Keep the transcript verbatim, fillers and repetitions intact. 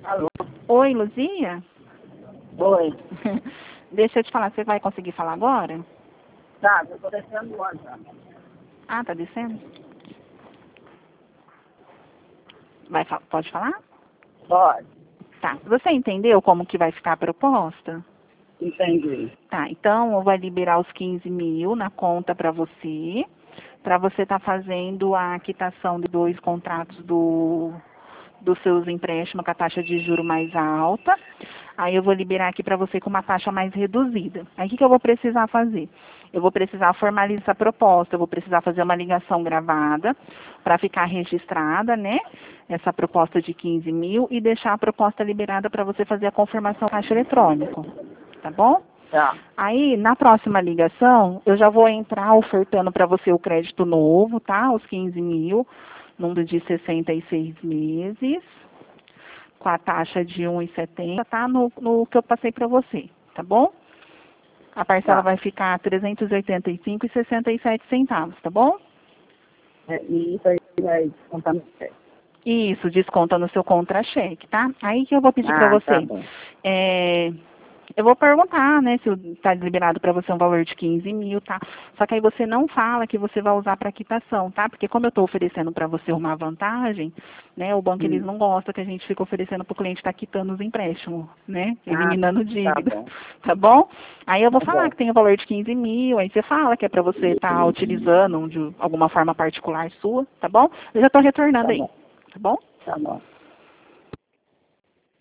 Alô? Oi, Luzia? Oi. Deixa eu te falar, você vai conseguir falar agora? Tá, eu tô descendo agora já. Ah, tá descendo? Vai, fa- pode falar? Pode. Tá. Você entendeu como que vai ficar a proposta? Entendi. Tá, então eu vou liberar os quinze mil na conta para você, para você estar fazendo a quitação de dois contratos do, dos seus empréstimos com a taxa de juro mais alta. Aí eu vou liberar aqui para você com uma taxa mais reduzida. Aí o que, que eu vou precisar fazer? Eu vou precisar formalizar essa proposta, eu vou precisar fazer uma ligação gravada para ficar registrada, né? Essa proposta de quinze mil e deixar a proposta liberada para você fazer a confirmação caixa eletrônico. Tá bom? Tá. Aí, na próxima ligação, eu já vou entrar ofertando para você o crédito novo, tá? Os quinze mil, num de sessenta e seis meses, com a taxa de um vírgula setenta, tá? No, no que eu passei para você, tá bom? A parcela Tá. vai ficar trezentos e oitenta e cinco reais e sessenta e sete centavos, tá bom? É, e isso aí vai descontar no cheque. Isso, desconta no seu contra-cheque, tá? Aí que eu vou pedir para Ah, tá você. bom. É, eu vou perguntar, né, se está liberado para você um valor de quinze mil, tá? Só que aí você não fala que você vai usar para quitação, tá? Porque como eu estou oferecendo para você uma vantagem, né, o banco eles Hum. não gostam que a gente fique oferecendo para o cliente estar quitando os empréstimos, né? Ah, Eliminando tá dívida, bom. tá bom? Aí eu vou Tá falar bom. que tem o valor de quinze mil, aí você fala que é para você estar utilizando de alguma forma particular sua, tá bom? Eu já estou retornando Tá aí, bom. tá bom? Tá bom.